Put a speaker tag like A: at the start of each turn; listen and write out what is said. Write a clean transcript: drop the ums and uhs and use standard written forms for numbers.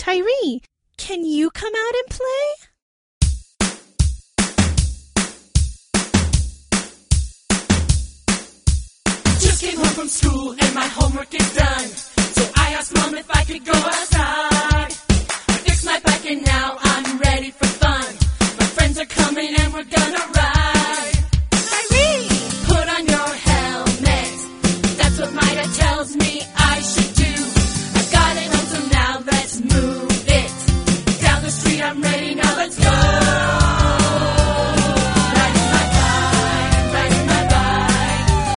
A: Tyree, can you come out and play?
B: Just came home from school and my homework is done. So I asked Mom if I could go outside. I fixed my bike and now I'm ready for fun. My friends are coming and we're gonna ride.